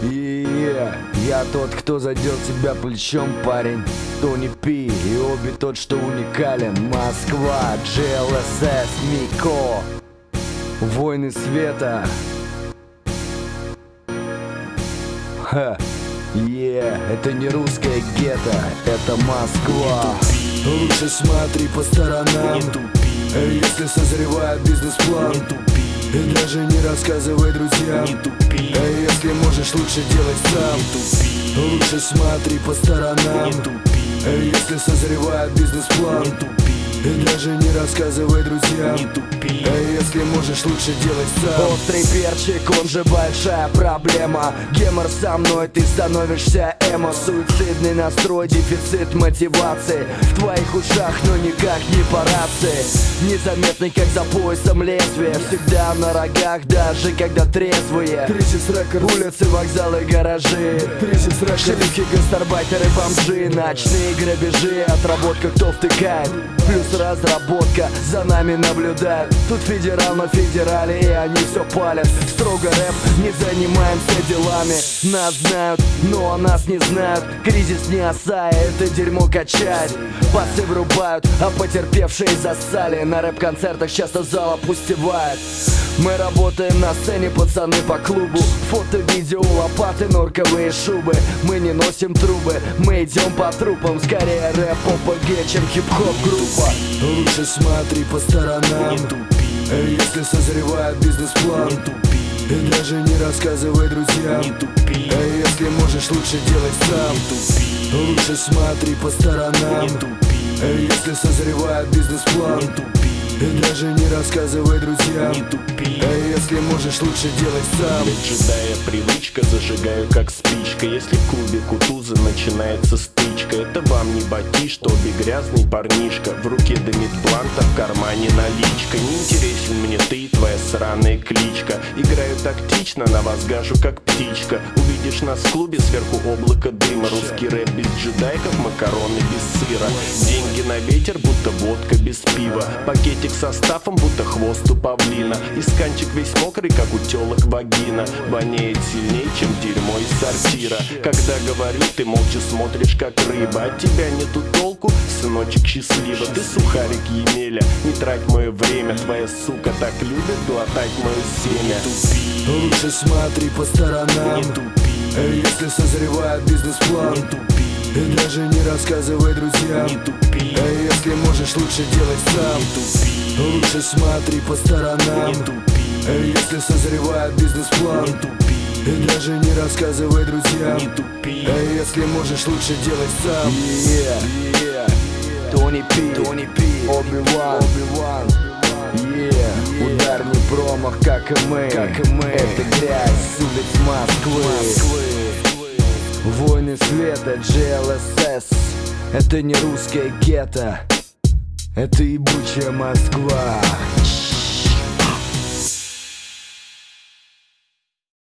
Я тот, кто задел тебя плечом, парень. Тони Пи и Оби тот, что уникален. Москва, GLSS, Мико, Войны света. Это не русская гетто, это Москва. Лучше смотри по сторонам, если созревает бизнес-план. И даже не рассказывай друзьям, если можешь, лучше делать сам. Лучше смотри по сторонам, если созревает бизнес-план. И даже не рассказывай друзьям, если можешь, лучше делать сам. Острый перчик, он же большая проблема. Гемор со мной, ты становишься эмо. Суицидный настрой, дефицит мотивации в твоих ушах, но никак не по рации. Незаметный, как за поясом лезвие, всегда на рогах, даже когда трезвые. Кризис рекорд, улицы, вокзалы, гаражи. Кризис рекорд, шлюхи, гастарбайтеры, бомжи. Ночные грабежи, отработка, кто втыкает. Плюс разработка, за нами наблюдают. Тут федерал на федерале, и они все палят. Строго рэп, не занимаемся делами. Нас знают, но о нас не знают. Кризис не осая, это дерьмо качает. Басы врубают, а потерпевшие засали. На рэп-концертах часто зал опустевает. Мы работаем на сцене, пацаны по клубу. Фото, видео, лопаты, норковые шубы. Мы не носим трубы, мы идем по трупам. Скорее рэп, ОПГ, чем хип-хоп группа. Лучше смотри по сторонам, если созревает бизнес-план. И даже не рассказывай друзьям, если можешь, лучше делать сам. Лучше смотри по сторонам, если созревает бизнес-план. И даже не рассказывай друзьям, если можешь, лучше делать сам. Для джедая привычка, зажигаю как спичка. Если в клубе Кутуза начинается стычка, это вам не батиш, Тоби грязный парнишка. В руке дымит бланта, в кармане наличка. Не интересен мне ты и твоя сраная кличка. Играю тактично, на вас гажу как птичка. Увидишь нас в клубе, сверху облако дыма. Русский рэп без джедайков, макароны без сыра. Деньги на ветер, будто водка без пива. Пакетик со стафом, будто хвост у павлина. Исканчик весь мокрый, как у телок вагина. Воняет сильней, чем дерьмо из сортира. Когда говорю, ты молча смотришь, как рыба. От тебя нету толку, сыночек, счастливо. Ты сухарик Емеля, не трать мое время. Твоя сука так любит глотать мое семя. Лучше смотри по сторонам, если созревает бизнес-план. И даже не рассказывай друзьям, если можешь, лучше делать сам. Лучше смотри по сторонам, если созревает бизнес-план. И даже не рассказывай друзьям, если можешь, лучше делать сам. Тони Пи, Оби-Ван. Удар не промах, как и мы. Это грязь с улиц Москвы. Войны света, GLSS. Это не русская гетто, это ебучая Москва.